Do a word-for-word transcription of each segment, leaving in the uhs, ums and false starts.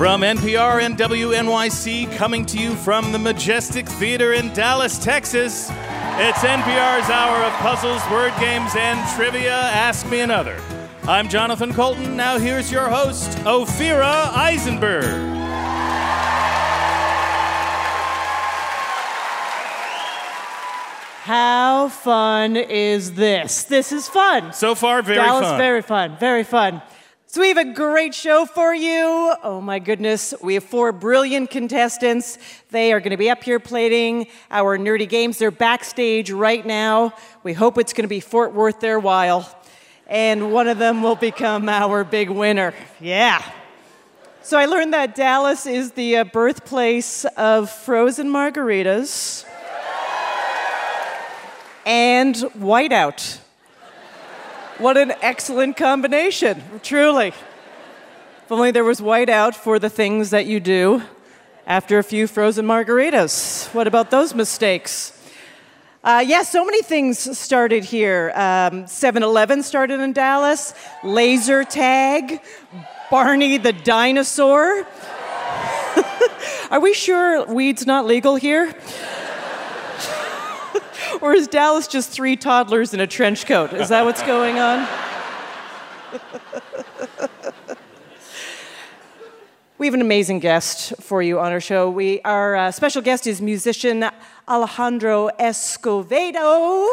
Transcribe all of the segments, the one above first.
From N P R and W N Y C, coming to you from the Majestic Theater in Dallas, Texas, it's N P R's hour of puzzles, word games, and trivia. Ask Me Another. I'm Jonathan Colton. Now here's your host, Ophira Eisenberg. How fun is this? This is fun. So far, very Dallas, fun. very fun, very fun. So we have a great show for you. Oh my goodness, we have four brilliant contestants. They are going to be up here playing our nerdy games. They're backstage right now. We hope it's going to be Fort worth their while. And one of them will become our big winner. Yeah. So I learned that Dallas is the uh, birthplace of frozen margaritas and whiteout. What an excellent combination, truly. If only there was whiteout for the things that you do after a few frozen margaritas. What about those mistakes? Uh, yeah, so many things started here. Um, seven eleven started in Dallas, laser tag, Barney the dinosaur. Are we sure weed's not legal here? Or is Dallas just three toddlers in a trench coat? Is that what's going on? We have an amazing guest for you on our show. We, our uh, special guest is musician Alejandro Escovedo.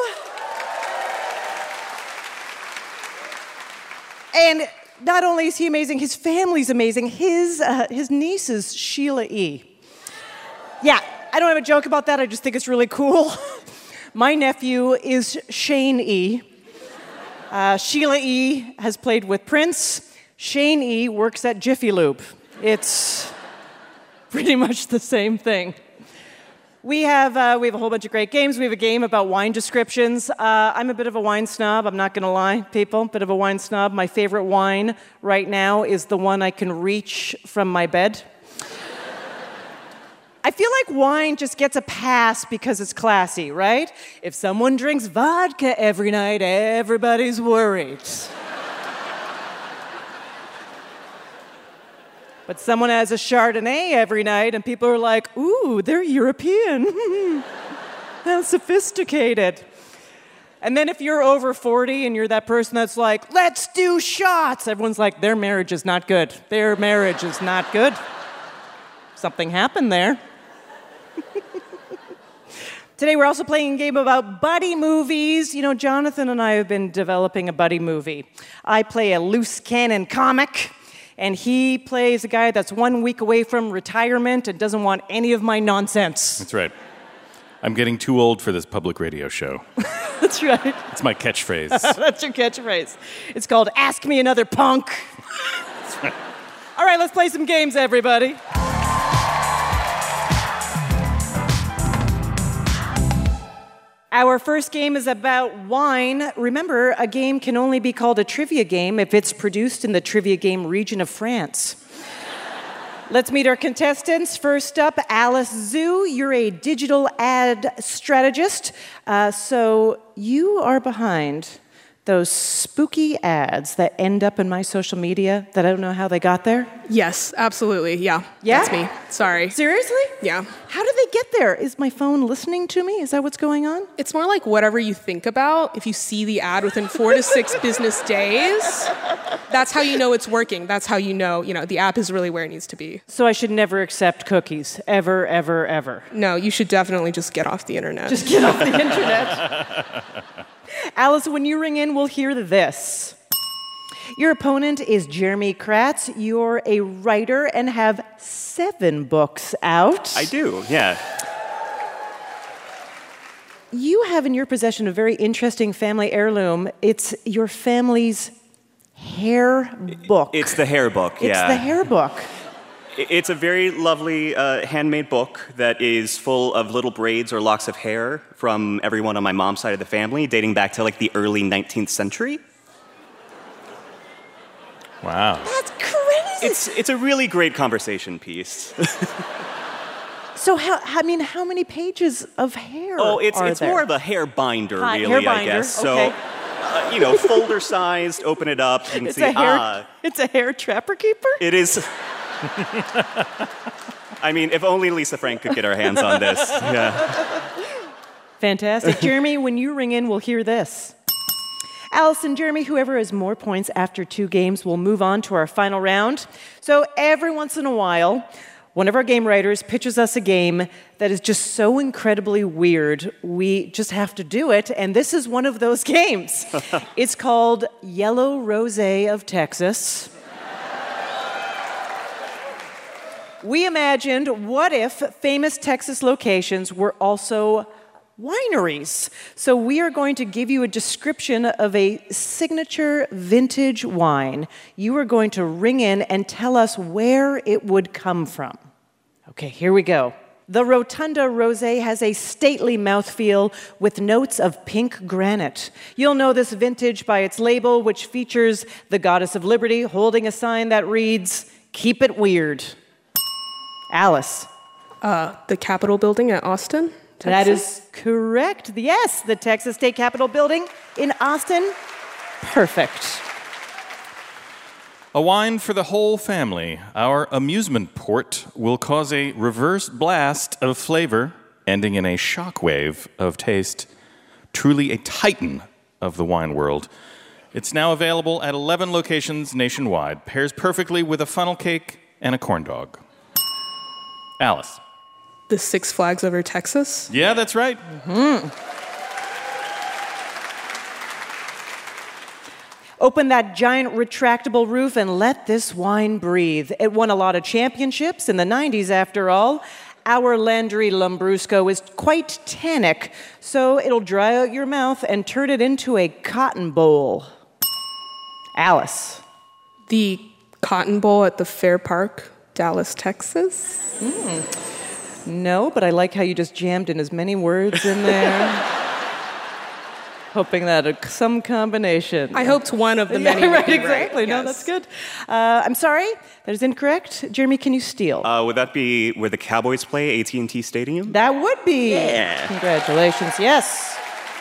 And not only is he amazing, his family's amazing. His, uh, his niece is Sheila E. Yeah, I don't have a joke about that. I just think it's really cool. My nephew is Shane E. Uh, Sheila E. has played with Prince. Shane E. works at Jiffy Lube. It's pretty much the same thing. We have uh, we have a whole bunch of great games. We have a game about wine descriptions. Uh, I'm a bit of a wine snob. I'm not going to lie, people. Bit of a wine snob. My favorite wine right now is the one I can reach from my bed. I feel like wine just gets a pass because it's classy, right? If someone drinks vodka every night, everybody's worried. But someone has a Chardonnay every night, and people are like, ooh, they're European. How sophisticated. And then if you're over forty and you're that person that's like, let's do shots, everyone's like, their marriage is not good. Their marriage is not good. Something happened there. Today we're also playing a game about buddy movies. You know, Jonathan and I have been developing a buddy movie. I play a loose cannon comic, and he plays a guy that's one week away from retirement and doesn't want any of my nonsense. That's right. I'm getting too old for this public radio show. That's right. It's my catchphrase. That's your catchphrase. It's called Ask Me Another Punk. That's right. All right, let's play some games, everybody. Our first game is about wine. Remember, a game can only be called a trivia game if it's produced in the trivia game region of France. Let's meet our contestants. First up, Alice Zhu. You're a digital ad strategist. Uh, so you are behind those spooky ads that end up in my social media that I don't know how they got there. Yes, absolutely. Yeah. Yeah? That's me. Sorry. Seriously? Yeah. How did they get there? Is my phone listening to me? Is that what's going on? It's more like whatever you think about. If you see the ad within four to six business days, that's how you know it's working. That's how you know, you know, the app is really where it needs to be. So I should never accept cookies. Ever, ever, ever. No, you should definitely just get off the internet. Just get off the internet. Alice, when you ring in, we'll hear this. Your opponent is Jeremy Kratz. You're a writer and have seven books out. I do, yeah. You have in your possession a very interesting family heirloom. It's your family's hair book. It's the hair book, It's yeah. the hair book. It's a very lovely uh, handmade book that is full of little braids or locks of hair from everyone on my mom's side of the family, dating back to like the early nineteenth century. Wow. That's crazy. It's it's a really great conversation piece. So, how, I mean, how many pages of hair Oh, it's are it's there? more of a hair binder, Hi, really, hair I binder, guess. okay. So, uh, you know, folder sized, open it up, you can It's see, a hair, ah, it's a hair trapper keeper? it is, I mean, if only Lisa Frank could get her hands on this. Yeah. Fantastic. Jeremy, when you ring in, we'll hear this. Alice and Jeremy, whoever has more points after two games will move on to our final round. So every once in a while, one of our game writers pitches us a game that is just so incredibly weird, we just have to do it, and this is one of those games. It's called Yellow Rosé of Texas. We imagined, what if famous Texas locations were also wineries? So we are going to give you a description of a signature vintage wine. You are going to ring in and tell us where it would come from. Okay, here we go. The Rotunda Rosé has a stately mouthfeel with notes of pink granite. You'll know this vintage by its label, which features the Goddess of Liberty holding a sign that reads, "Keep it weird." Alice. Uh, the Capitol building at Austin, Texas? That is correct. Yes, the Texas State Capitol building in Austin. Perfect. A wine for the whole family. Our amusement port will cause a reverse blast of flavor, ending in a shockwave of taste. Truly a titan of the wine world. It's now available at eleven locations nationwide. Pairs perfectly with a funnel cake and a corn dog. Alice. The Six Flags Over Texas? Yeah, that's right. Mm-hmm. Open that giant retractable roof and let this wine breathe. It won a lot of championships in the nineties, after all. Our Landry Lambrusco is quite tannic, so it'll dry out your mouth and turn it into a cotton bowl. Alice. The Cotton Bowl at the Fair Park, Dallas, Texas? Mm. No, but I like how you just jammed in as many words in there. Hoping that a, some combination. I hoped one of the many. Yeah, right, would be exactly. Right. No, yes. that's good. Uh, I'm sorry, that is incorrect. Jeremy, can you steal? Uh, would that be where the Cowboys play, A T and T Stadium? That would be. Yeah. Congratulations, yes.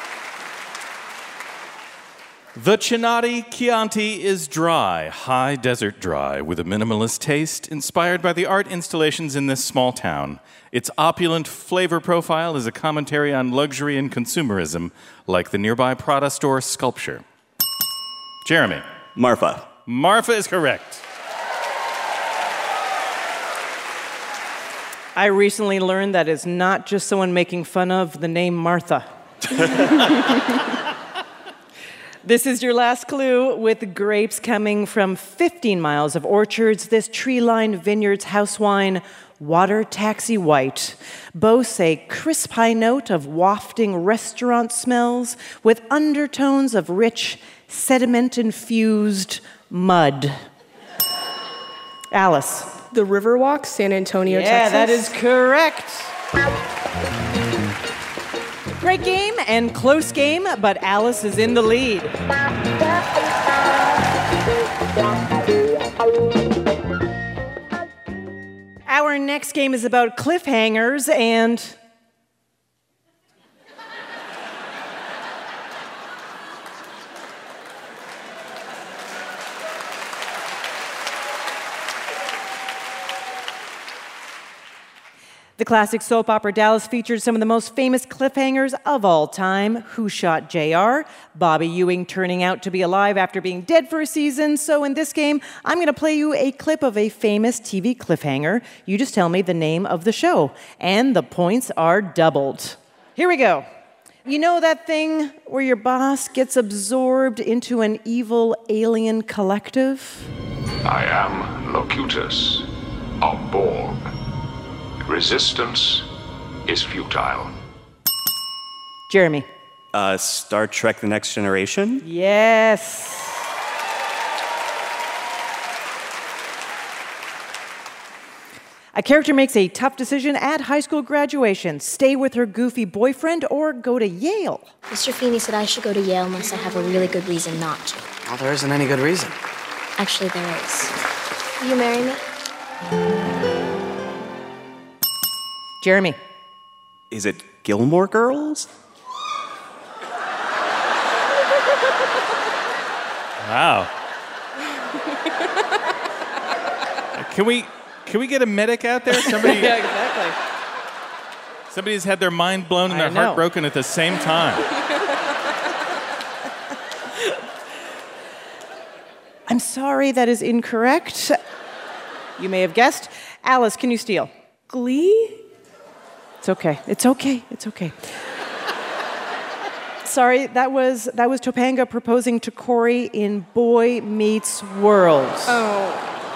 The Chinati Chianti is dry, high desert dry, with a minimalist taste inspired by the art installations in this small town. Its opulent flavor profile is a commentary on luxury and consumerism, like the nearby Prada store sculpture. Jeremy. Marfa. Marfa is correct. I recently learned that it's not just someone making fun of the name Martha. This is your last clue. With grapes coming from fifteen miles of orchards, this tree-lined vineyard's house wine, Water Taxi White, boasts a crisp high note of wafting restaurant smells with undertones of rich, sediment-infused mud. Alice. The Riverwalk, San Antonio, yeah, Texas? Yeah, that is correct. Great game and close game, but Alice is in the lead. Our next game is about cliffhangers and... The classic soap opera Dallas featured some of the most famous cliffhangers of all time. Who Shot J R? Bobby Ewing turning out to be alive after being dead for a season. So in this game, I'm going to play you a clip of a famous T V cliffhanger. You just tell me the name of the show, and the points are doubled. Here we go. You know that thing where your boss gets absorbed into an evil alien collective? I am Locutus of Borg. Resistance is futile. Jeremy. Uh, Star Trek The Next Generation? Yes. A character makes a tough decision at high school graduation. Stay with her goofy boyfriend or go to Yale. Mister Feeney said I should go to Yale unless I have a really good reason not to. Well, there isn't any good reason. Actually, there is. Will you marry me? Jeremy. Is it Gilmore Girls? Wow. Can we Can we get a medic out there? Somebody. Yeah, exactly. Somebody's had their mind blown and their I know. heart broken at the same time. I'm sorry, that is incorrect. You may have guessed. Alice, can you steal? Glee? It's okay. It's okay. It's okay. Sorry, that was that was Topanga proposing to Corey in Boy Meets World. Oh.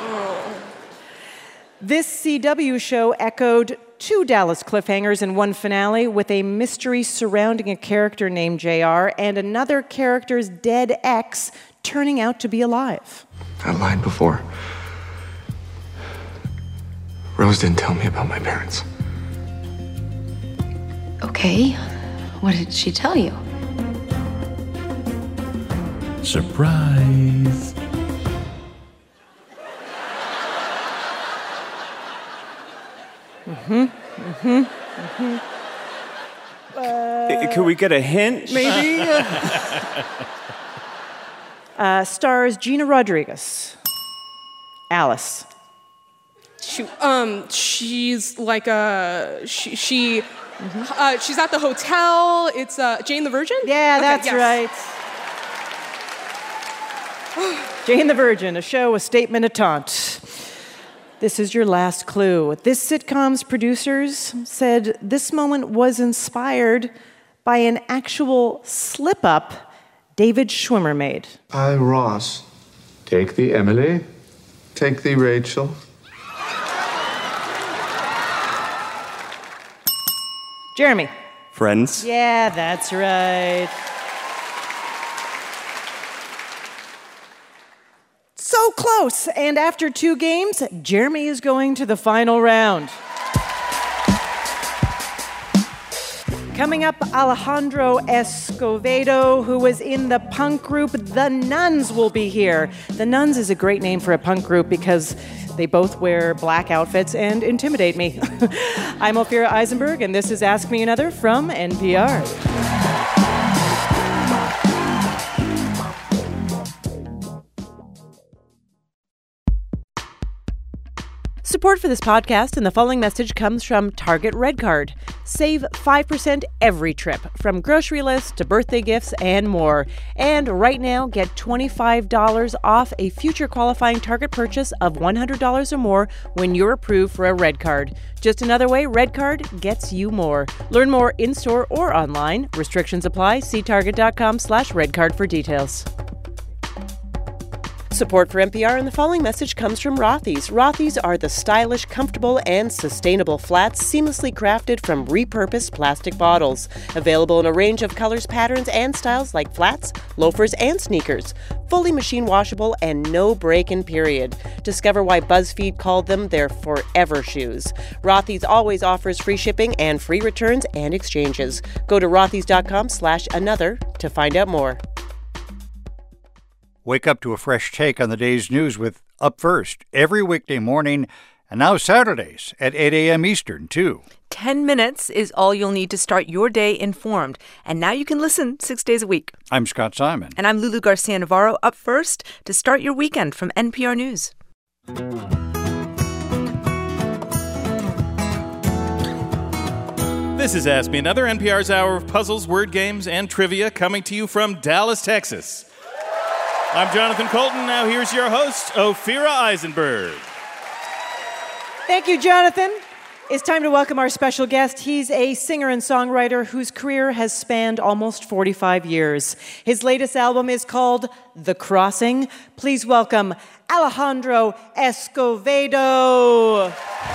This C W show echoed two Dallas cliffhangers in one finale with a mystery surrounding a character named J R and another character's dead ex turning out to be alive. I lied before. Rose didn't tell me about my parents. Okay. What did she tell you? Surprise. Mm-hmm. Mm-hmm. Mm-hmm. Uh, Could we get a hint? Maybe. uh, stars Gina Rodriguez. Alice. Shoot. Um, she's like a she. she mm-hmm. uh, she's at the hotel. It's uh, Jane the Virgin. Yeah, okay, that's yes. right. Jane the Virgin, a show, a statement, a taunt. This is your last clue. This sitcom's producers said this moment was inspired by an actual slip-up David Schwimmer made. I, Ross. Take thee, Emily. Take thee, Rachel. Jeremy. Friends. Yeah, that's right. So close. And after two games, Jeremy is going to the final round. Coming up, Alejandro Escovedo, who was in the punk group The Nuns, will be here. The Nuns is a great name for a punk group because they both wear black outfits and intimidate me. I'm Ophira Eisenberg, and this is Ask Me Another from N P R. Support for this podcast and the following message comes from Target Red Card. Save five percent every trip, from grocery lists to birthday gifts and more. And right now, get twenty-five dollars off a future qualifying Target purchase of one hundred dollars or more when you're approved for a Red Card. Just another way Red Card gets you more. Learn more in-store or online. Restrictions apply. See target.com slash redcard for details. Support for N P R and the following message comes from Rothy's. Rothy's are the stylish, comfortable, and sustainable flats seamlessly crafted from repurposed plastic bottles. Available in a range of colors, patterns, and styles like flats, loafers, and sneakers. Fully machine washable and no break-in period. Discover why BuzzFeed called them their forever shoes. Rothy's always offers free shipping and free returns and exchanges. Go to rothys.com slash another to find out more. Wake up to a fresh take on the day's news with Up First every weekday morning, and now Saturdays at eight a.m. Eastern, too. Ten minutes is all you'll need to start your day informed. And now you can listen six days a week. I'm Scott Simon. And I'm Lulu Garcia-Navarro. Up first to start your weekend from N P R News. This is Ask Me Another, N P R's hour of puzzles, word games, and trivia, coming to you from Dallas, Texas. I'm Jonathan Colton. Now here's your host, Ophira Eisenberg. Thank you, Jonathan. It's time to welcome our special guest. He's a singer and songwriter whose career has spanned almost forty-five years. His latest album is called The Crossing. Please welcome Alejandro Escovedo.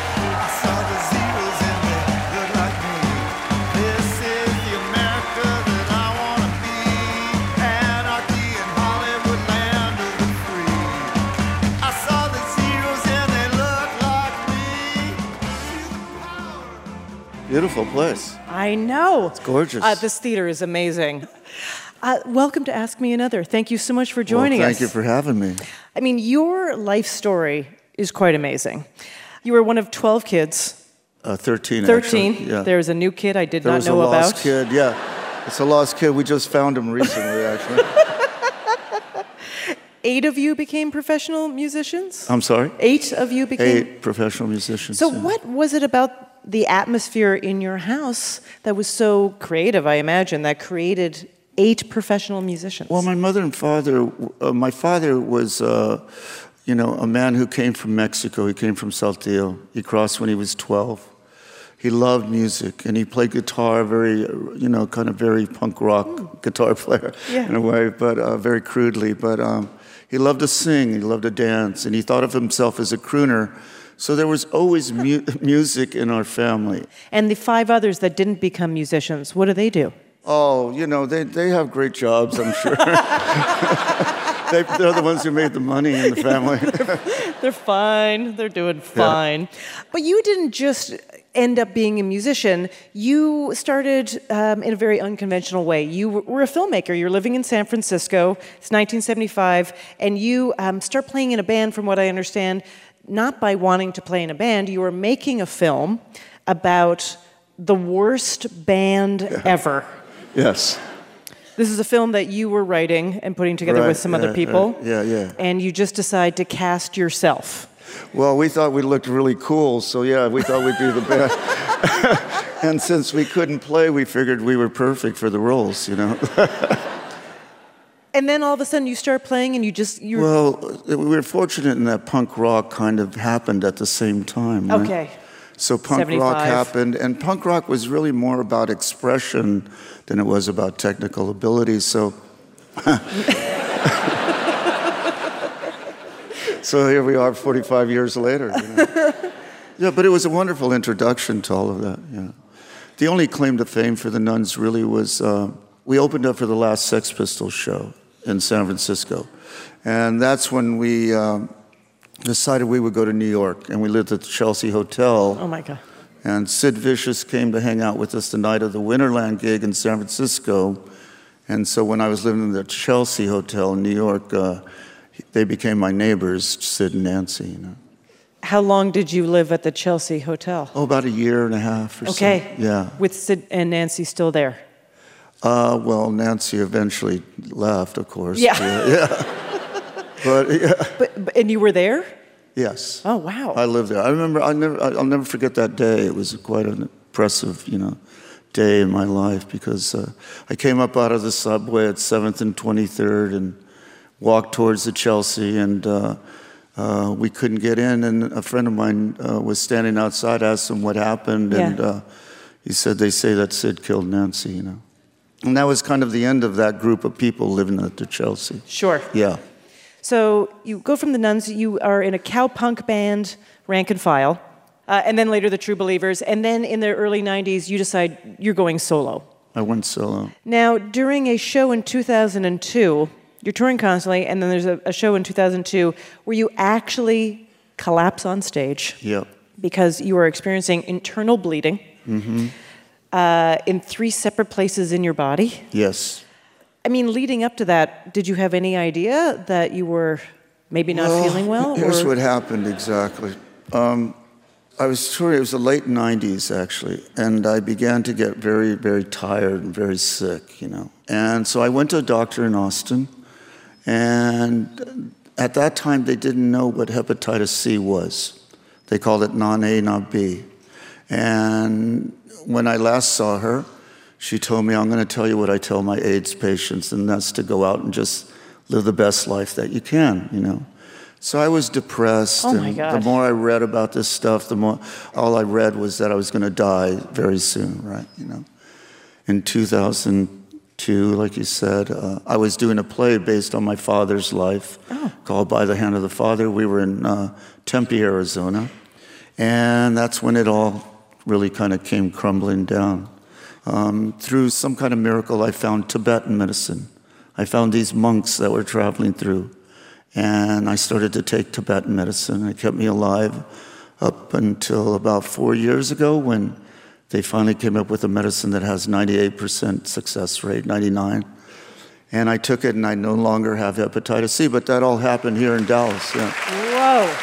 Beautiful place. I know. It's gorgeous. Uh, this theater is amazing. Uh, welcome to Ask Me Another. Thank you so much for joining well, us. Thank you for having me. I mean, your life story is quite amazing. You were one of twelve kids. Uh, thirteen, thirteen. Actually. Yeah. There's a new kid I did there not was know a lost about. Kid, yeah. It's a lost kid. We just found him recently, actually. eight of you became professional musicians? I'm sorry? Eight of you became? Eight professional musicians. So yeah. what was it about the atmosphere in your house that was so creative, I imagine, that created eight professional musicians? Well, my mother and father, uh, my father was, uh, you know, a man who came from Mexico. He came from Saltillo. He crossed when he was twelve. He loved music, and he played guitar, very, you know, kind of very punk rock mm. guitar player yeah. in a way, but uh, very crudely. But um, he loved to sing, he loved to dance, and he thought of himself as a crooner. So there was always mu- music in our family. And the five others that didn't become musicians, what do they do? Oh, you know, they, they have great jobs, I'm sure. they, they're the ones who made the money in the family. they're, they're fine. They're doing fine. Yeah. But you didn't just end up being a musician. You started um, in a very unconventional way. You were a filmmaker. You're living in San Francisco. It's nineteen seventy-five. And you um, start playing in a band, from what I understand, not by wanting to play in a band. You were making a film about the worst band yeah. ever. Yes. This is a film that you were writing and putting together right, with some yeah, other people. Right. Yeah, yeah. And you just decide to cast yourself. Well, we thought we looked really cool, so yeah, we thought we'd be the best. And since we couldn't play, we figured we were perfect for the roles, you know. And then all of a sudden you start playing and you just... You're... Well, we were fortunate in that punk rock kind of happened at the same time. Right? Okay. So punk seventy-five. rock happened, and punk rock was really more about expression than it was about technical ability, so... So here we are forty-five years later. You know? Yeah, but it was a wonderful introduction to all of that, yeah. The only claim to fame for the Nuns really was, uh, we opened up for the last Sex Pistols show in San Francisco. And that's when we um, decided we would go to New York, and we lived at the Chelsea Hotel. Oh my God. And Sid Vicious came to hang out with us the night of the Winterland gig in San Francisco. And so when I was living in the Chelsea Hotel in New York, uh, they became my neighbors, Sid and Nancy, you know. How long did you live at the Chelsea Hotel? Oh, about a year and a half or so. Okay. Yeah. With Sid and Nancy still there? Uh, well, Nancy eventually left, of course. Yeah. Yeah. yeah. But, yeah. But, but, and you were there? Yes. Oh, wow. I lived there. I remember, I never, I'll never forget that day. It was quite an impressive, you know, day in my life because uh, I came up out of the subway at seventh and twenty-third and walked towards the Chelsea, and uh, uh, we couldn't get in, and a friend of mine uh, was standing outside, asked him what happened, yeah. and uh, he said, they say that Sid killed Nancy, you know. And that was kind of the end of that group of people living at the Chelsea. Sure. Yeah. So you go from the Nuns, you are in a cowpunk band, Rank and File, uh, and then later the True Believers, and then in the early nineties, you decide you're going solo. I went solo. Now, during a show in two thousand two, you're touring constantly, and then there's a, a show in two thousand two where you actually collapse on stage. Yep. Because you are experiencing internal bleeding mm-hmm. uh, in three separate places in your body. Yes. I mean, leading up to that, did you have any idea that you were maybe not well, feeling well? Here's or? what happened exactly. Um, I was touring, it was the late nineties actually, and I began to get very, very tired and very sick, you know. And so I went to a doctor in Austin, and at that time they didn't know what hepatitis C was. They called it non-A, non-B. And when I last saw her, she told me, I'm going to tell you what I tell my AIDS patients, and that's to go out and just live the best life that you can, you know. So I was depressed, oh my and God. the more I read about this stuff, the more, all I read was that I was going to die very soon, right, you know. In two thousand two, like you said, uh, I was doing a play based on my father's life oh. called By the Hand of the Father. We were in uh, Tempe, Arizona, and that's when it all really kind of came crumbling down. Um, through some kind of miracle, I found Tibetan medicine. I found these monks that were traveling through, and I started to take Tibetan medicine. It kept me alive up until about four years ago when they finally came up with a medicine that has ninety-eight percent success rate, ninety-nine. And I took it, and I no longer have hepatitis C, but that all happened here in Dallas. Yeah. Whoa.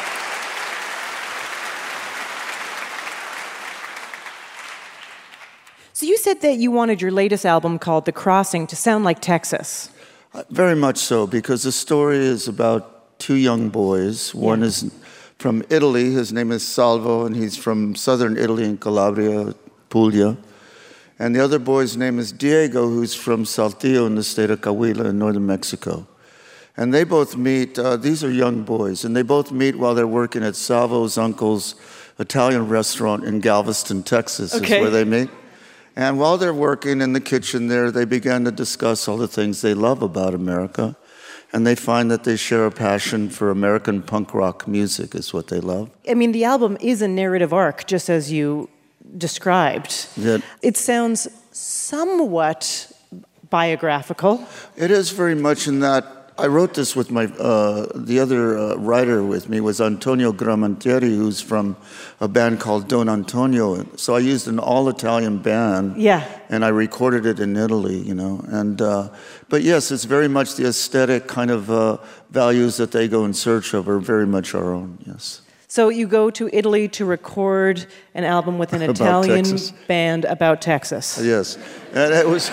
So you said that you wanted your latest album called The Crossing to sound like Texas. Very much so, because the story is about two young boys. One yeah. is from Italy. His name is Salvo, and he's from southern Italy in Calabria, Puglia. And the other boy's name is Diego, who's from Saltillo in the state of Coahuila in northern Mexico. And they both meet, uh, these are young boys, and they both meet while they're working at Salvo's uncle's Italian restaurant in Galveston, Texas, okay. is where they meet. And while they're working in the kitchen there, they began to discuss all the things they love about America. And they find that they share a passion for American punk rock music is what they love. I mean, the album is a narrative arc, just as you described. Yeah. It sounds somewhat biographical. It is very much in that. I wrote this with my, uh, the other uh, writer with me was Antonio Gramantieri, who's from a band called Don Antonio. So I used an all-Italian band. Yeah. And I recorded it in Italy, you know. And uh, but yes, it's very much the aesthetic kind of uh, values that they go in search of are very much our own, yes. So you go to Italy to record an album with an Italian Texas. band about Texas. Yes. And it was...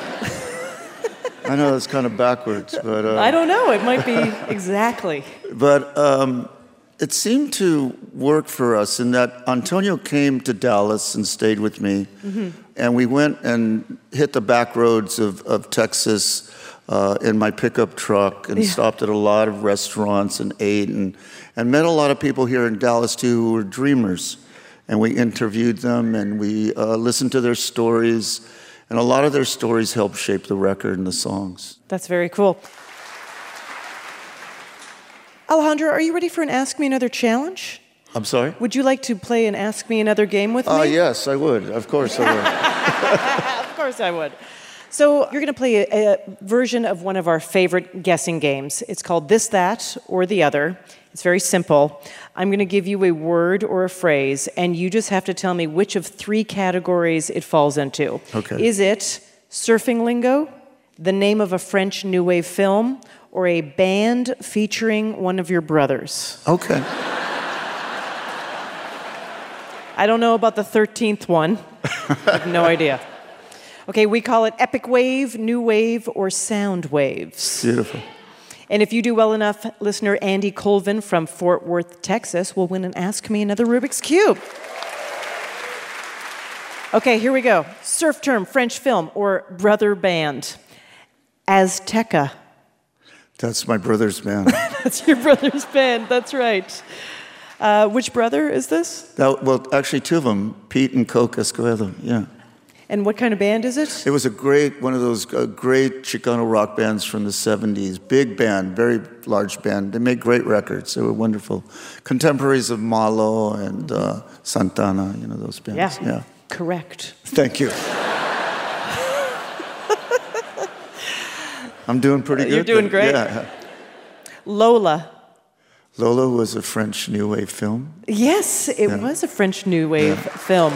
I know it's kind of backwards, but... Uh, I don't know. It might be exactly. But um, it seemed to work for us in that Antonio came to Dallas and stayed with me. Mm-hmm. And we went and hit the back roads of, of Texas uh, in my pickup truck and yeah. stopped at a lot of restaurants and ate and, and met a lot of people here in Dallas, too, who were dreamers. And we interviewed them and we uh, listened to their stories. And a lot of their stories help shape the record and the songs. That's very cool. Alejandro, are you ready for an Ask Me Another challenge? I'm sorry? Would you like to play an Ask Me Another game with me? Uh, yes, I would. Of course I would. Of course I would. So you're going to play a, a version of one of our favorite guessing games. It's called This, That, or The Other. It's very simple. I'm going to give you a word or a phrase, and you just have to tell me which of three categories it falls into. Okay. Is it surfing lingo, the name of a French New Wave film, or a band featuring one of your brothers? Okay. I don't know about the thirteenth one. I have no idea. Okay, we call it epic wave, new wave, or sound waves. Beautiful. And if you do well enough, listener Andy Colvin from Fort Worth, Texas, will win an Ask Me Another Rubik's Cube. Okay, here we go. Surf term, French film, or brother band. Azteca. That's my brother's band. That's your brother's band, that's right. Uh, which brother is this? That, well, actually two of them, Pete and Coke Escovedo, yeah. And what kind of band is it? It was a great, one of those uh, great Chicano rock bands from the seventies. Big band, very large band. They made great records. They were wonderful. Contemporaries of Malo and uh, Santana, you know, those bands. Yeah, yeah. Correct. Thank you. I'm doing pretty good. You're doing great. Yeah. Lola. Lola was a French New Wave film. Yes, it yeah. was a French New Wave yeah. film.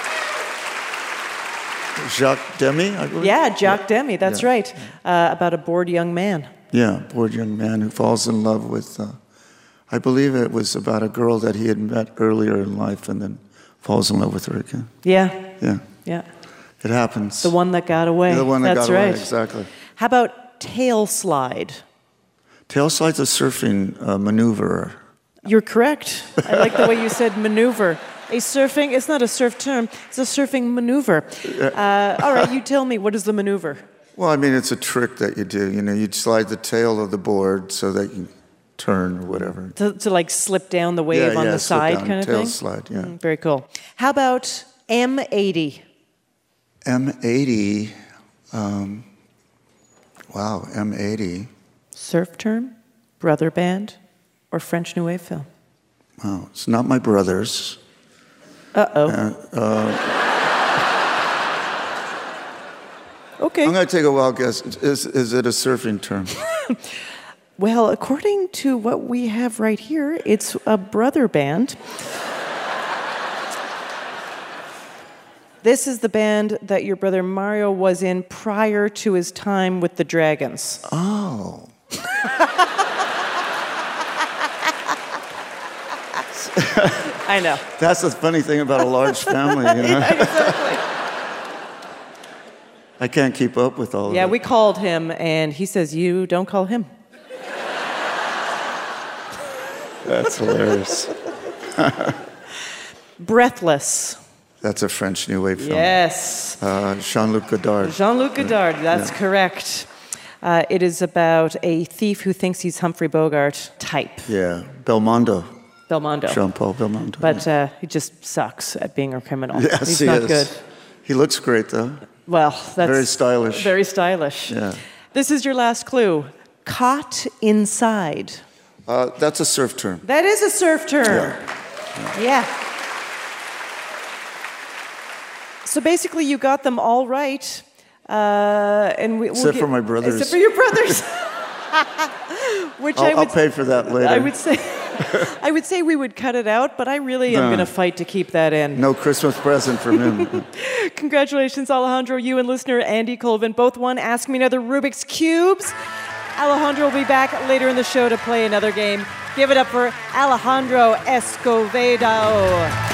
Jacques Demy, I believe? Yeah, Jacques yeah. Demy, that's yeah. right. Uh, about a bored young man. Yeah, a bored young man who falls in love with, uh, I believe it was about a girl that he had met earlier in life and then falls in love with her again. Yeah. Yeah. Yeah. It happens. The one that got away. Yeah, the one that that's got right. away, exactly. How about tail slide? Tail slide's a surfing uh, maneuver. You're correct. I like the way you said maneuver. A surfing, it's not a surf term, it's a surfing maneuver. Uh, all right, you tell me, what is the maneuver? Well, I mean, it's a trick that you do. You know, you slide the tail of the board so that you turn or whatever. To, to like slip down the wave yeah, on yeah, the side down, kind of tail thing? slide, yeah. Mm, very cool. How about M eighty? M eighty, um, wow, M eighty. Surf term, brother band, or French New Wave film? Wow, it's not my brother's. Uh-oh. Uh, uh, okay. I'm going to take a wild guess. Is, is it a surfing term? Well, according to what we have right here, it's a brother band. This is the band that your brother Mario was in prior to his time with the Dragons. Oh. I know. That's the funny thing about a large family, you know? Yeah, exactly. I can't keep up with all Yeah, of it. we called him, and he says, you don't call him. That's hilarious. Breathless. That's a French New Wave film. Yes. Uh, Jean-Luc Godard. Jean-Luc Godard, that's Yeah. correct. Uh, it is about a thief who thinks he's Humphrey Bogart type. Yeah, Belmondo. Belmondo. Jean-Paul Belmondo. But uh, he just sucks at being a criminal. Yes, he's he not is. good. He looks great, though. Well, that's Very stylish. Very stylish. Yeah. This is your last clue. Caught inside. Uh, that's a surf term. That is a surf term. Yeah. Yeah. So basically, you got them all right. Uh, and we, we'll Except get- for my brothers. Except for your brothers. Which I'll, I would, I'll pay for that later. I would say, I would say we would cut it out, but I really am No. going to fight to keep that in. No Christmas present from him. Congratulations, Alejandro. You and listener Andy Colvin both won Ask Me Another Rubik's Cubes. Alejandro will be back later in the show to play another game. Give it up for Alejandro Escovedo.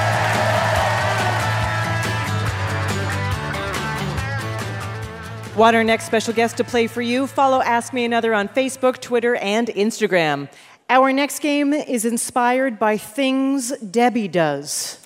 Want our next special guest to play for you? Follow Ask Me Another on Facebook, Twitter, and Instagram. Our next game is inspired by things Debbie does.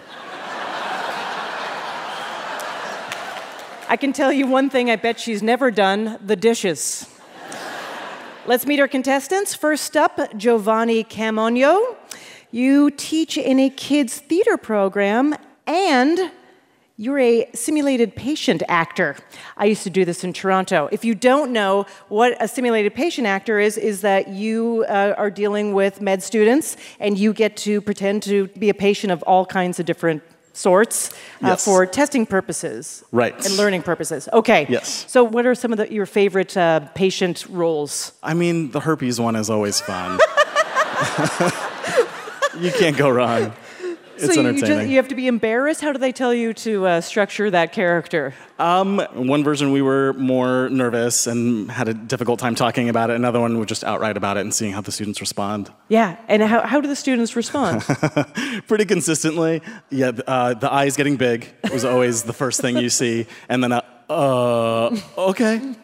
I can tell you one thing I bet she's never done, the dishes. Let's meet our contestants. First up, Giovanni Camonio. You teach in a kids' theater program, and you're a simulated patient actor. I used to do this in Toronto. If you don't know what a simulated patient actor is, is that you uh, are dealing with med students, and you get to pretend to be a patient of all kinds of different sorts uh, Yes. for testing purposes. Right. And learning purposes. Okay. Yes. So what are some of the, your favorite uh, patient roles? I mean, the herpes one is always fun. You can't go wrong. It's so you, entertaining. just, you have to be embarrassed? How do they tell you to uh, structure that character? Um, one version we were more nervous and had a difficult time talking about it. Another one we're just outright about it and seeing how the students respond. Yeah, and how, how do the students respond? Pretty consistently. Yeah, uh, the eyes getting big was always the first thing you see, and then uh, uh okay.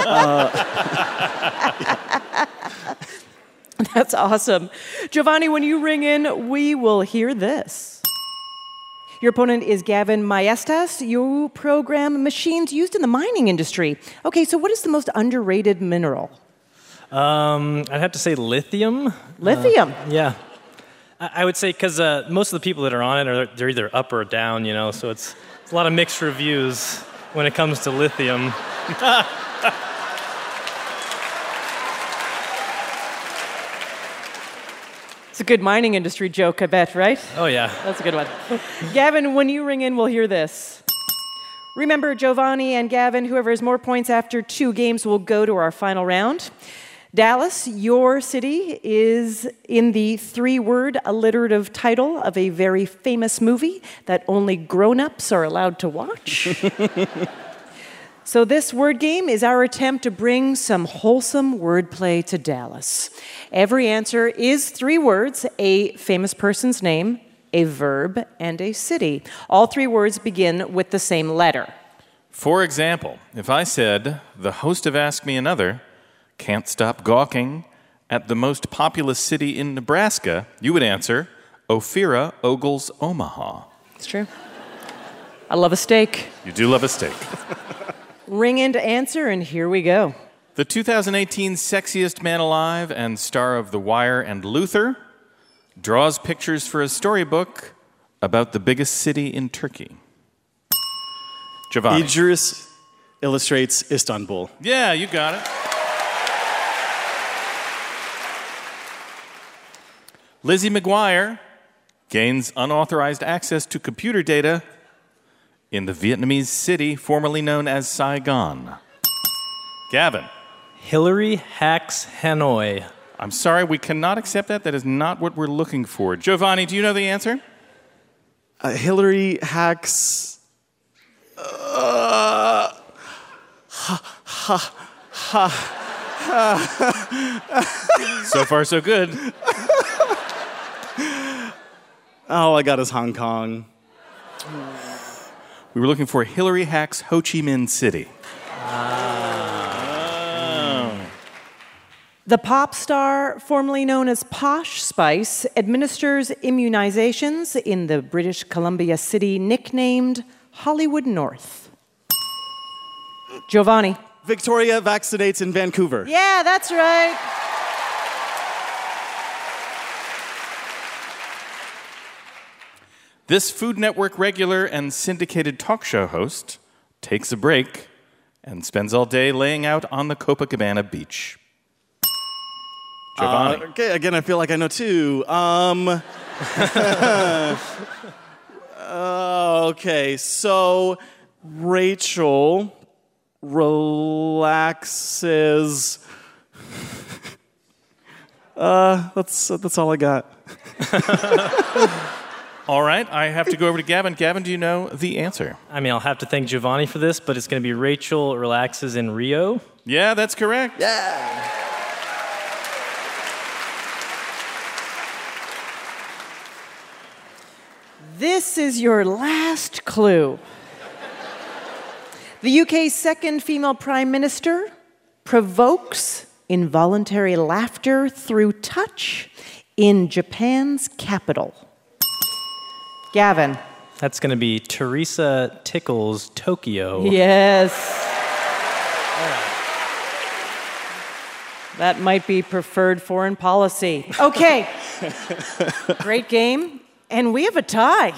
Uh, That's awesome. Giovanni, when you ring in, we will hear this. Your opponent is Gavin Maestas. You program machines used in the mining industry. Okay, so what is the most underrated mineral? Um, I'd have to say lithium. Lithium? Uh, yeah. I, I would say because uh, most of the people that are on it, are they're either up or down, you know, so it's, it's a lot of mixed reviews when it comes to lithium. It's a good mining industry joke, I bet, right? Oh, yeah. That's a good one. Gavin, when you ring in, we'll hear this. Remember, Giovanni and Gavin, whoever has more points after two games will go to our final round. Dallas, your city is in the three-word alliterative title of a very famous movie that only grown-ups are allowed to watch. So this word game is our attempt to bring some wholesome wordplay to Dallas. Every answer is three words, a famous person's name, a verb, and a city. All three words begin with the same letter. For example, if I said, the host of Ask Me Another can't stop gawking at the most populous city in Nebraska, you would answer, Ophira Ogles, Omaha. It's true. I love a steak. You do love a steak. Ring in to answer, and here we go. The two thousand eighteen Sexiest Man Alive and star of The Wire and Luther draws pictures for a storybook about the biggest city in Turkey. Giovanni. Idris illustrates Istanbul. Yeah, you got it. Lizzie McGuire gains unauthorized access to computer data in the Vietnamese city formerly known as Saigon. Gavin. Hillary hacks Hanoi. I'm sorry, we cannot accept that. That is not what we're looking for. Giovanni, do you know the answer? Uh, Hillary hacks. Uh, ha, ha, ha. So far, so good. All I got is Hong Kong. We were looking for Hillary Hack's Ho Chi Minh City. The pop star, formerly known as Posh Spice, administers immunizations in the British Columbia city nicknamed Hollywood North. Giovanni. Victoria vaccinates in Vancouver. Yeah, that's right. This Food Network regular and syndicated talk show host takes a break and spends all day laying out on the Copacabana beach. Giovanni. Uh, okay, again, I feel like I know two. Um, uh, okay, so Rachel relaxes. uh, that's that's all I got. All right, I have to go over to Gavin. Gavin, do you know the answer? I mean, I'll have to thank Giovanni for this, but it's going to be Rachel relaxes in Rio. Yeah, that's correct. Yeah. This is your last clue. The U K's second female prime minister provokes involuntary laughter through touch in Japan's capital. Gavin. That's going to be Teresa Tickles Tokyo. Yes. That might be preferred foreign policy. Okay. Great game. And we have a tie.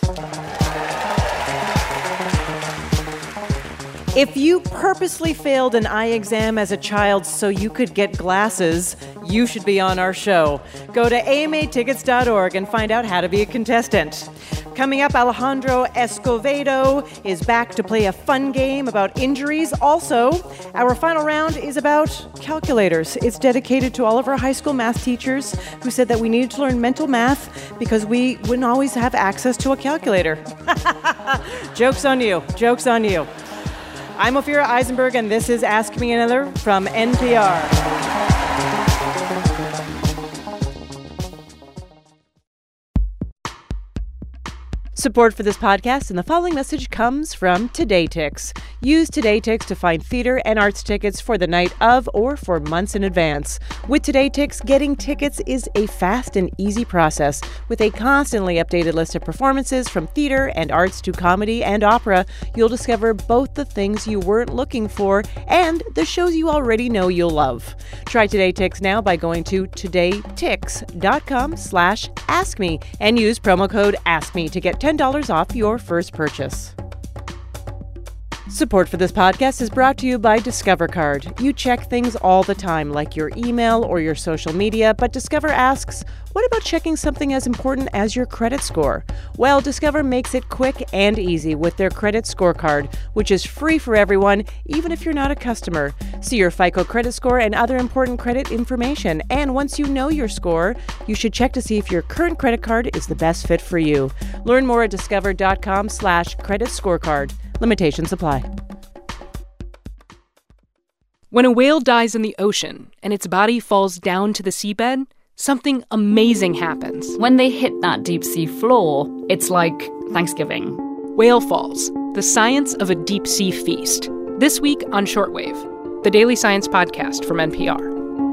If you purposely failed an eye exam as a child so you could get glasses, you should be on our show. Go to A M A tickets dot org and find out how to be a contestant. Coming up, Alejandro Escovedo is back to play a fun game about injuries. Also, our final round is about calculators. It's dedicated to all of our high school math teachers who said that we needed to learn mental math because we wouldn't always have access to a calculator. Joke's on you. Joke's on you. I'm Ophira Eisenberg, and this is Ask Me Another from N P R. Support for this podcast and the following message comes from TodayTix. Use TodayTix to find theater and arts tickets for the night of or for months in advance. With TodayTix, getting tickets is a fast and easy process. With a constantly updated list of performances from theater and arts to comedy and opera, you'll discover both the things you weren't looking for and the shows you already know you'll love. Try TodayTix now by going to todaytix.com slash askme and use promo code AskMe to get ten dollars off your first purchase. Support for this podcast is brought to you by Discover Card. You check things all the time, like your email or your social media, but Discover asks, what about checking something as important as your credit score? Well, Discover makes it quick and easy with their credit scorecard, which is free for everyone, even if you're not a customer. See your FICO credit score and other important credit information. And once you know your score, you should check to see if your current credit card is the best fit for you. Learn more at discover.com slash credit scorecard. Limitations apply. When a whale dies in the ocean and its body falls down to the seabed, something amazing happens. When they hit that deep sea floor, it's like Thanksgiving. Whale Falls, the science of a deep sea feast. This week on Shortwave, the daily science podcast from N P R.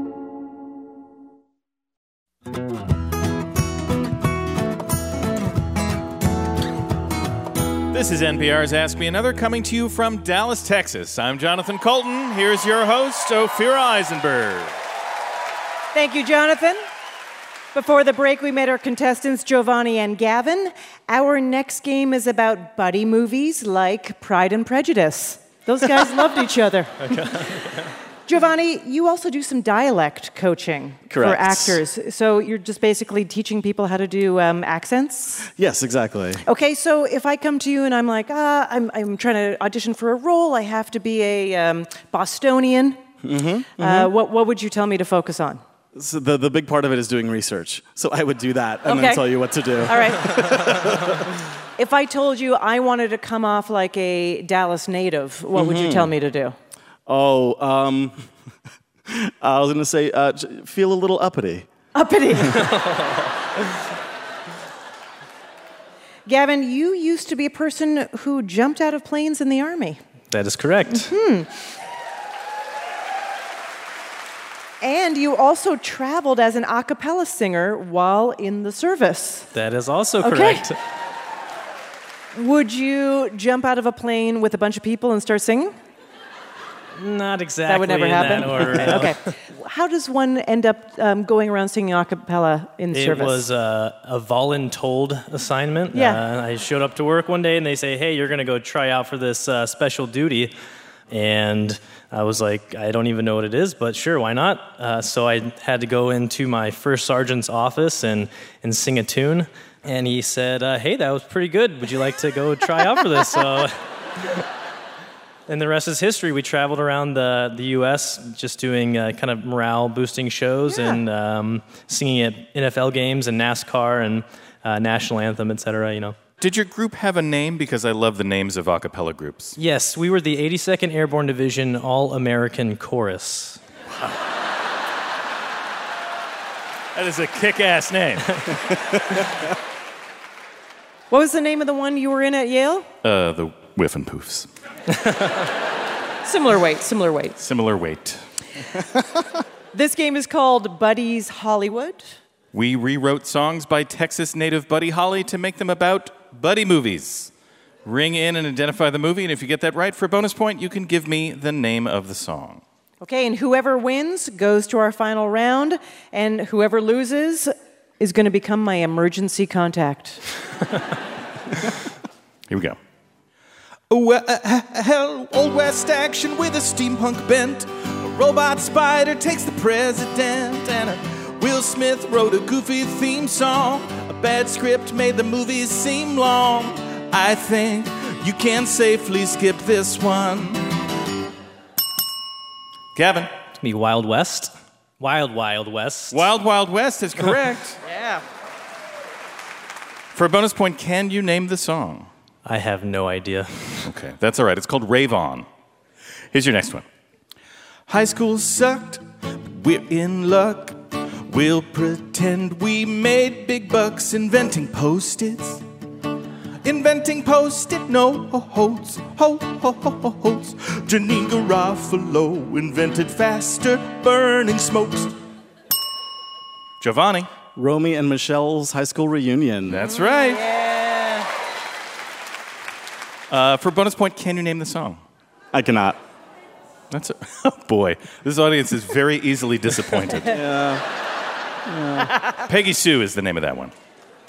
This is N P R's Ask Me Another, coming to you from Dallas, Texas. I'm Jonathan Colton. Here's your host, Ophira Eisenberg. Thank you, Jonathan. Before the break, we met our contestants, Giovanni and Gavin. Our next game is about buddy movies like Pride and Prejudice. Those guys loved each other. Giovanni, you also do some dialect coaching Correct. for actors. So you're just basically teaching people how to do um, accents? Yes, exactly. Okay, so if I come to you and I'm like, ah, I'm, I'm trying to audition for a role, I have to be a um, Bostonian. Mm-hmm, mm-hmm. Uh, what, what would you tell me to focus on? So the, the big part of it is doing research. So I would do that and okay. then tell you what to do. All right. If I told you I wanted to come off like a Dallas native, what mm-hmm. would you tell me to do? Oh, um, I was going to say, uh, feel a little uppity. Uppity. Gavin, you used to be a person who jumped out of planes in the Army. That is correct. Hmm. And you also traveled as an a cappella singer while in the service. That is also Okay. correct. Would you jump out of a plane with a bunch of people and start singing? Not exactly That would never in happen? that order. Okay. no. okay. How does one end up um, going around singing a cappella in It service? was uh, a voluntold assignment. Yeah. Uh, I showed up to work one day and they say, hey, you're going to go try out for this uh, special duty. And I was like, I don't even know what it is, but sure, why not? Uh, so I had to go into my first sergeant's office and, and sing a tune. And he said, uh, hey, that was pretty good. Would you like to go try out for this? So, and the rest is history. We traveled around the, the U S just doing uh, kind of morale-boosting shows Yeah. and um, singing at N F L games and NASCAR and uh, national anthem, et cetera, you know. Did your group have a name? Because I love the names of a cappella groups. Yes, we were the eighty-second Airborne Division All-American Chorus. That is a kick-ass name. What was the name of the one you were in at Yale? Uh, the Whiff and Poofs. Similar weight, similar weight. Similar weight. This game is called Buddies Hollywood. We rewrote songs by Texas native Buddy Holly to make them about buddy movies. Ring in and identify the movie, and if you get that right, for a bonus point, you can give me the name of the song. Okay, and whoever wins goes to our final round, and whoever loses is going to become my emergency contact. Here we go. Well, uh, hell, Old West action with a steampunk bent. A robot spider takes the president, and a Will Smith wrote a goofy theme song. A bad script made the movies seem long. I think you can safely skip this one. Gavin. It's me, Wild West. Wild Wild West. Wild Wild West is correct. Yeah. For a bonus point, can you name the song? I have no idea. Okay, that's all right. It's called Rave On. Here's your next one. High school sucked, but we're in luck. We'll pretend we made big bucks inventing Post-its. Inventing Post-it notes, ho, ho, ho, ho, hoes. Janine Garofalo invented faster burning smokes. Giovanni. Romy and Michelle's high school reunion. That's right. Yeah. Uh, for bonus point, can you name the song? I cannot. That's a, oh boy, this audience is very easily disappointed. Yeah. Yeah. Peggy Sue is the name of that one.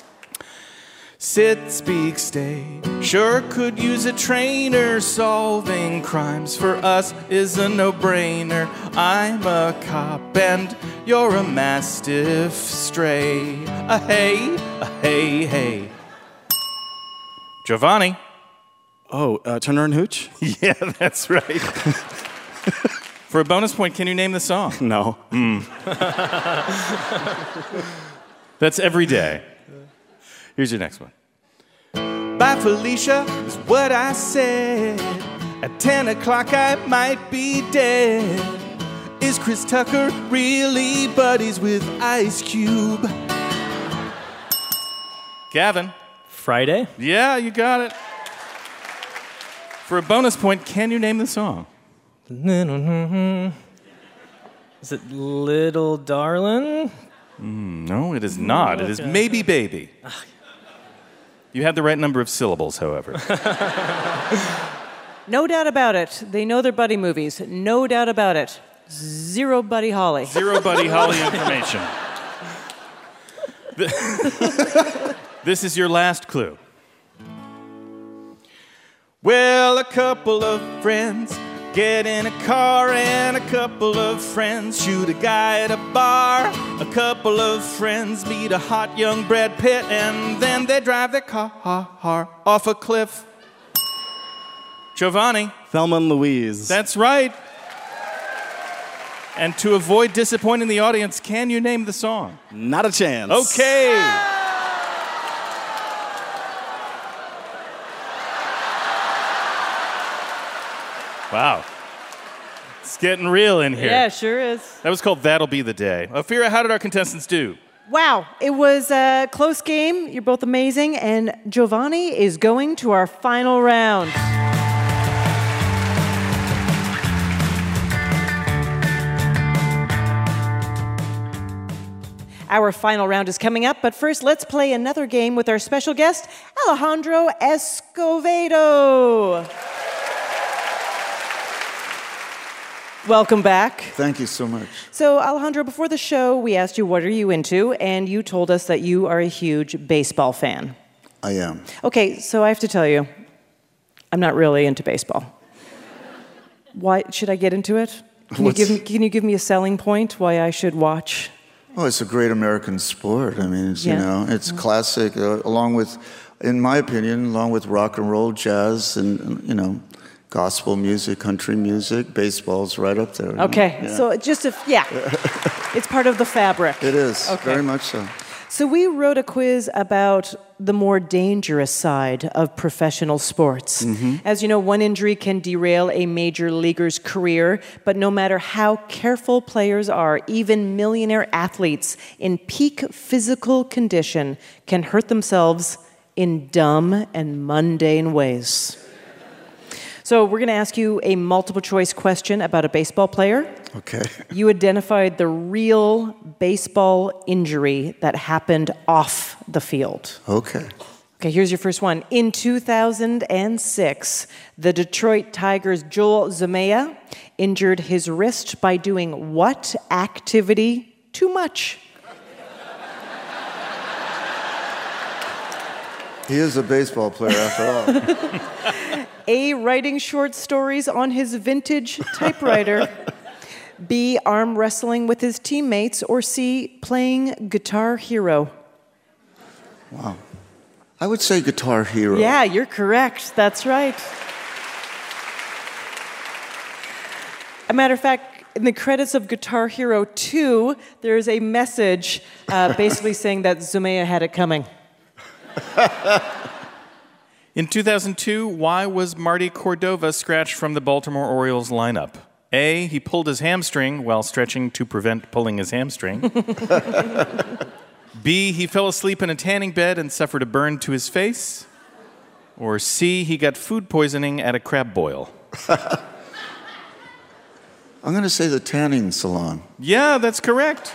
Sit, speak, stay. Sure could use a trainer. Solving crimes for us is a no-brainer. I'm a cop and you're a mastiff stray. A hey, a hey, hey. Giovanni. Oh, uh, Turner and Hooch? Yeah, that's right. For a bonus point, can you name the song? No. Mm. That's every day. Here's your next one. Bye, Felicia, is what I said. At ten o'clock, I might be dead. Is Chris Tucker really buddies with Ice Cube? Gavin. Friday? Yeah, you got it. For a bonus point, can you name the song? Is it Little Darlin'? Mm, no, it is not. It is Maybe Baby. You had the right number of syllables, however. No doubt about it. They know their buddy movies. No doubt about it. Zero Buddy Holly. Zero Buddy Holly information. This is your last clue. Well, a couple of friends get in a car and a couple of friends shoot a guy at a bar. A couple of friends meet a hot young Brad Pitt and then they drive their car off a cliff. Giovanni. Thelma and Louise. That's right. And to avoid disappointing the audience, can you name the song? Not a chance. Okay. Wow. It's getting real in here. Yeah, sure is. That was called That'll Be the Day. Ophira, how did our contestants do? Wow, it was a close game. You're both amazing. And Giovanni is going to our final round. Our final round is coming up, but first let's play another game with our special guest, Alejandro Escovedo. Welcome back. Thank you so much. So, Alejandro, before the show, we asked you, what are you into? And you told us that you are a huge baseball fan. I am. Okay, so I have to tell you, I'm not really into baseball. Why should I get into it? Can you, give me, can you give me a selling point why I should watch? Oh, it's a great American sport. I mean, it's, Yeah. you know, it's classic, uh, along with, in my opinion, along with rock and roll, jazz, and, you know, gospel music, country music, baseball's right up there. Okay, Yeah. so it just, a, yeah, it's part of the fabric. It is, Okay. very much so. So we wrote a quiz about the more dangerous side of professional sports. Mhm. As you know, one injury can derail a major leaguer's career, but no matter how careful players are, even millionaire athletes in peak physical condition can hurt themselves in dumb and mundane ways. So we're going to ask you a multiple choice question about a baseball player. Okay. You identified the real baseball injury that happened off the field. Okay. Okay, here's your first one. In two thousand six, the Detroit Tigers' Joel Zumaya injured his wrist by doing what activity too much? He is a baseball player after all. A, writing short stories on his vintage typewriter. B, arm wrestling with his teammates. Or C, playing Guitar Hero. Wow. I would say Guitar Hero. Yeah, you're correct. That's right. A matter of fact, in the credits of Guitar Hero two, there's a message uh, basically saying that Zumaya had it coming. In two thousand two, why was Marty Cordova scratched from the Baltimore Orioles lineup? A, he pulled his hamstring while stretching to prevent pulling his hamstring. B, he fell asleep in a tanning bed and suffered a burn to his face. Or C, he got food poisoning at a crab boil. I'm going to say the tanning salon. Yeah, that's correct.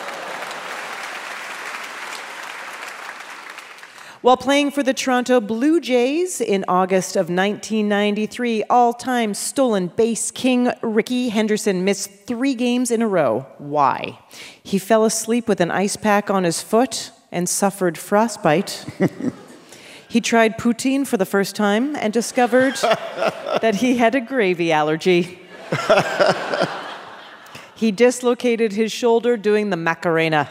While playing for the Toronto Blue Jays in August of nineteen ninety-three, all-time stolen base king Rickey Henderson missed three games in a row. Why? He fell asleep with an ice pack on his foot and suffered frostbite. He tried poutine for the first time and discovered that he had a gravy allergy. He dislocated his shoulder doing the Macarena.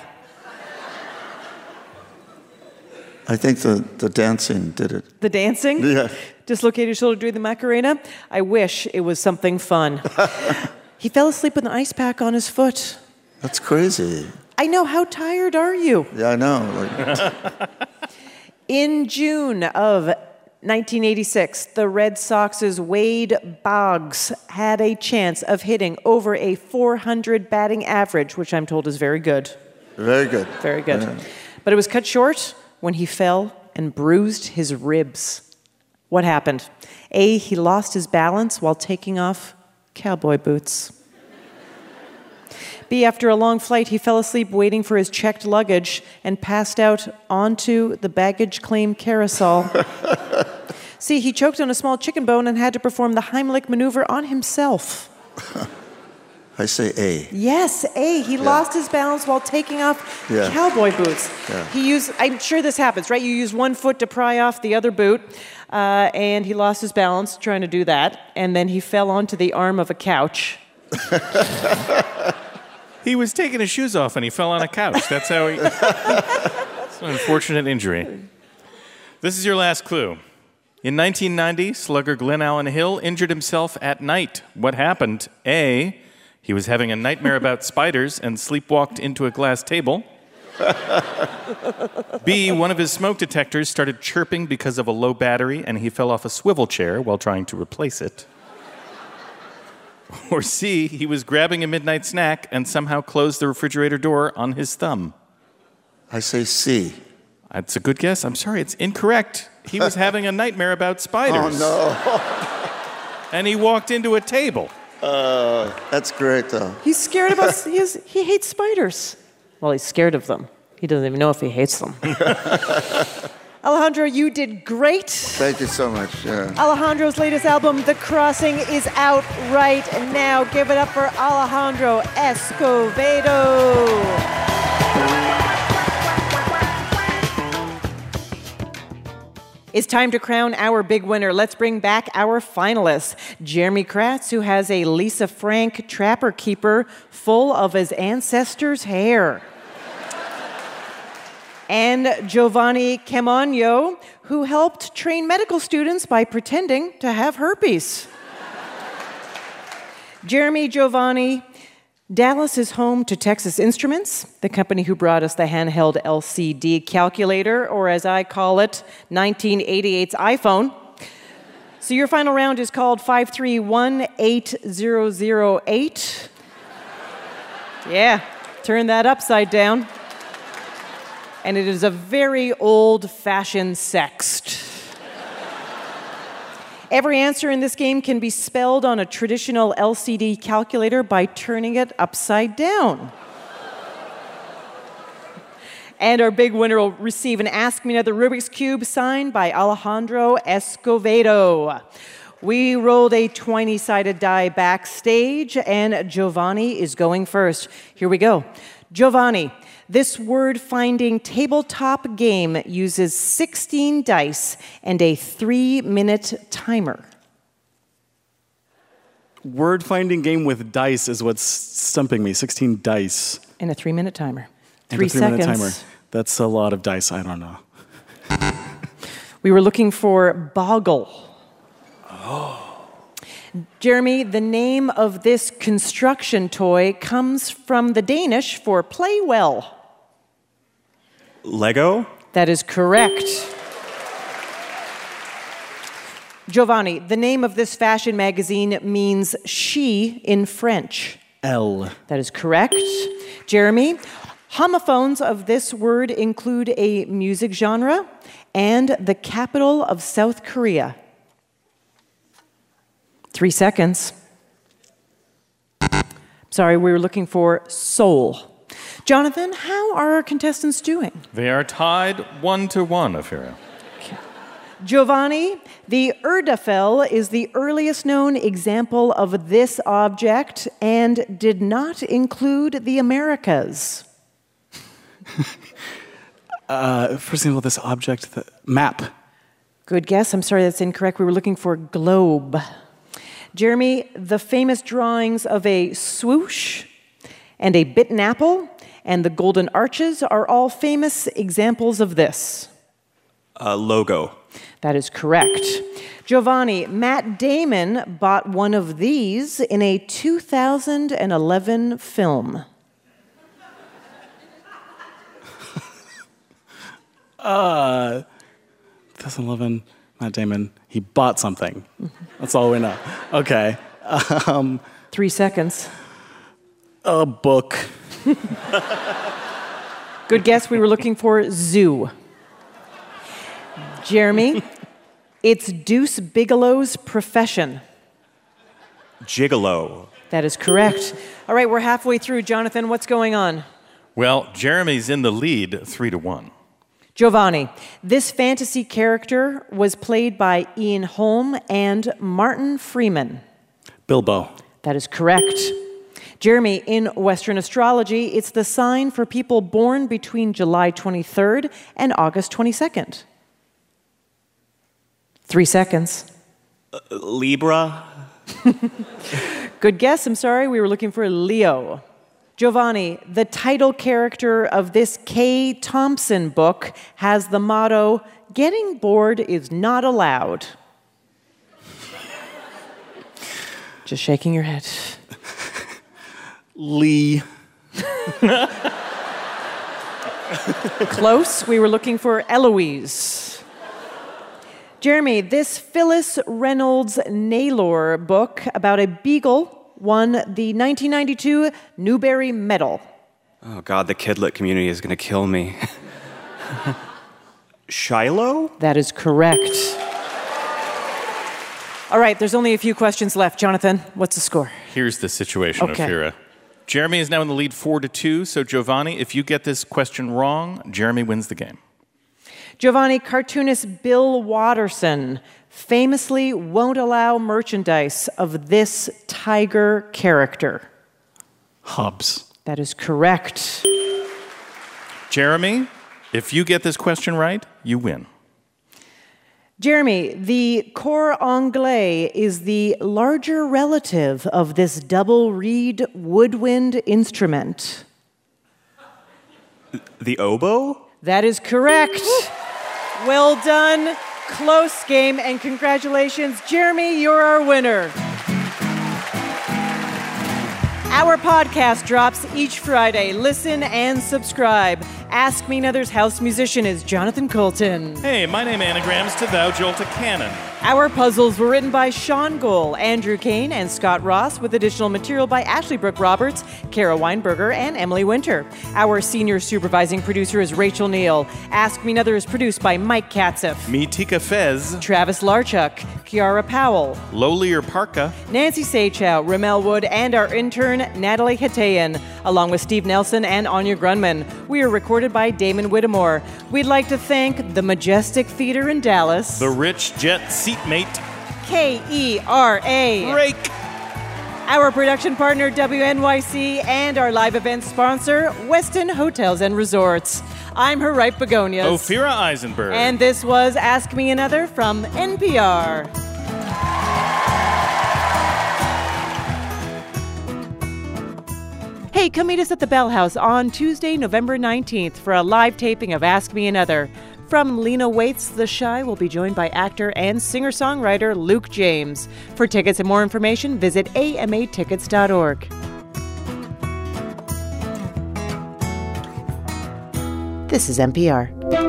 I think the, the dancing did it. The dancing? Yeah. Dislocated his shoulder doing the Macarena? I wish it was something fun. He fell asleep with an ice pack on his foot. That's crazy. I know. How tired are you? Yeah, I know. Like, In June of nineteen eighty-six, the Red Sox's Wade Boggs had a chance of hitting over a four hundred batting average, which I'm told is very good. very good. Very good. Yeah. But it was cut short when he fell and bruised his ribs. What happened? A, he lost his balance while taking off cowboy boots. B, after a long flight, he fell asleep waiting for his checked luggage and passed out onto the baggage claim carousel. C, he choked on a small chicken bone and had to perform the Heimlich maneuver on himself. I say A. Yes, A. He Yeah. lost his balance while taking off Yeah. cowboy boots. Yeah. He used, I'm sure this happens, right? You use one foot to pry off the other boot, uh, and he lost his balance trying to do that, and then he fell onto the arm of a couch. He was taking his shoes off and he fell on a couch. That's how he... It's an unfortunate injury. This is your last clue. In nineteen ninety, slugger Glenn Allen Hill injured himself at night. What happened? A, he was having a nightmare about spiders and sleepwalked into a glass table. B, one of his smoke detectors started chirping because of a low battery and he fell off a swivel chair while trying to replace it. Or C, he was grabbing a midnight snack and somehow closed the refrigerator door on his thumb. I say C. That's a good guess. I'm sorry, it's incorrect. He was having a nightmare about spiders. Oh, no. And he walked into a table. Uh, that's great, though. He's scared about, he, is, he hates spiders. Well, he's scared of them. He doesn't even know if he hates them. Alejandro, you did great. Thank you so much. Yeah. Alejandro's latest album, The Crossing, is out right now. Give it up for Alejandro Escovedo. It's time to crown our big winner. Let's bring back our finalists. Jeremy Kratz, who has a Lisa Frank Trapper Keeper full of his ancestors' hair. And Giovanni Camanio, who helped train medical students by pretending to have herpes. Jeremy, Giovanni, Dallas is home to Texas Instruments, the company who brought us the handheld L C D calculator, or as I call it, nineteen eighty-eight's iPhone. So your final round is called five three one eight zero zero eight. Yeah, turn that upside down. And it is a very old-fashioned sext. Every answer in this game can be spelled on a traditional L C D calculator by turning it upside down. And our big winner will receive an Ask Me Another Rubik's Cube signed by Alejandro Escovedo. We rolled a twenty-sided die backstage, and Giovanni is going first. Here we go. Giovanni, this word-finding tabletop game uses sixteen dice and a three-minute timer. Word-finding game with dice is what's stumping me. sixteen dice. And a three-minute timer. And Three a three-minute seconds. timer. That's a lot of dice. I don't know. We were looking for boggle. Oh. Jeremy, the name of this construction toy comes from the Danish for play well. Lego? That is correct. Giovanni, the name of this fashion magazine means she in French. L. That is correct. Jeremy, homophones of this word include a music genre and the capital of South Korea. Three seconds. Sorry, we were looking for Seoul. Jonathan, how are our contestants doing? They are tied one to one, Ophira. Giovanni, the Urdafel is the earliest known example of this object and did not include the Americas. uh, for example, this object, the map. Good guess. I'm sorry, that's incorrect. We were looking for globe. Jeremy, the famous drawings of a swoosh and a bitten apple and the golden arches are all famous examples of this. Uh, logo. That is correct. Giovanni, Matt Damon bought one of these in a two thousand eleven film. uh, twenty eleven, Matt Damon, he bought something. That's all we know. Okay. Um, Three seconds. A book. Good guess. We were looking for zoo. Jeremy, it's Deuce Bigelow's profession. Gigolo. That is correct. All right, we're halfway through. Jonathan, what's going on? Well, Jeremy's in the lead, three to one. Giovanni, this fantasy character was played by Ian Holm and Martin Freeman. Bilbo. That is correct. Jeremy, in Western astrology, it's the sign for people born between July twenty-third and August twenty-second. Three seconds. Uh, Libra? Good guess. I'm sorry. We were looking for Leo. Giovanni, the title character of this Kay Thompson book has the motto, "Getting bored is not allowed." Just shaking your head. Lee. Close. We were looking for Eloise. Jeremy, this Phyllis Reynolds Naylor book about a beagle won the nineteen ninety-two Newbery Medal. Oh, God, the kidlit community is going to kill me. Shiloh? That is correct. All right, there's only a few questions left. Jonathan, what's the score? Here's the situation, Okay. Ophira. Jeremy is now in the lead four to two, so Giovanni, if you get this question wrong, Jeremy wins the game. Giovanni, cartoonist Bill Watterson famously won't allow merchandise of this tiger character. Hobbs. That is correct. Jeremy, if you get this question right, you win. Jeremy, the cor anglais is the larger relative of this double reed woodwind instrument. The oboe? That is correct. Well done. Close game, and congratulations. Jeremy, you're our winner. Our podcast drops each Friday. Listen and subscribe. Ask Me Another's house musician is Jonathan Colton. Hey, my name anagrams to Thou Jolta Cannon. Our puzzles were written by Sean Gohl, Andrew Kane, and Scott Ross, with additional material by Ashley Brooke Roberts, Kara Weinberger, and Emily Winter. Our senior supervising producer is Rachel Neal. Ask Me Another is produced by Mike Katzeff, Me Tika Fez, Travis Larchuk, Kiara Powell, Lolier Parka, Nancy Sachow, Ramel Wood, and our intern, Natalie Hatayan, along with Steve Nelson and Anya Grunman. We are recorded by Damon Whittemore. We'd like to thank the Majestic Theater in Dallas, The Rich Jet Seatmate, K E R A, Rake, our production partner, W N Y C, and our live event sponsor, Westin Hotels and Resorts. I'm Harriet Begonias. Ophira Eisenberg. And this was Ask Me Another from N P R. Hey, come meet us at the Bell House on Tuesday, November nineteenth for a live taping of Ask Me Another. From Lena Waite's The Shy, we'll be joined by actor and singer-songwriter Luke James. For tickets and more information, visit A M A tickets dot org. This is N P R.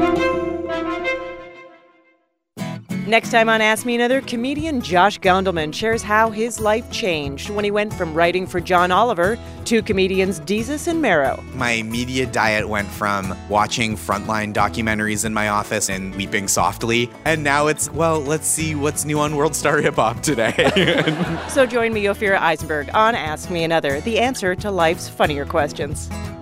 Next time on Ask Me Another, comedian Josh Gondelman shares how his life changed when he went from writing for John Oliver to comedians Desus and Mero. My media diet went from watching Frontline documentaries in my office and weeping softly, and now it's, well, let's see what's new on World Star Hip Hop today. So join me, Ophira Eisenberg, on Ask Me Another, the answer to life's funnier questions.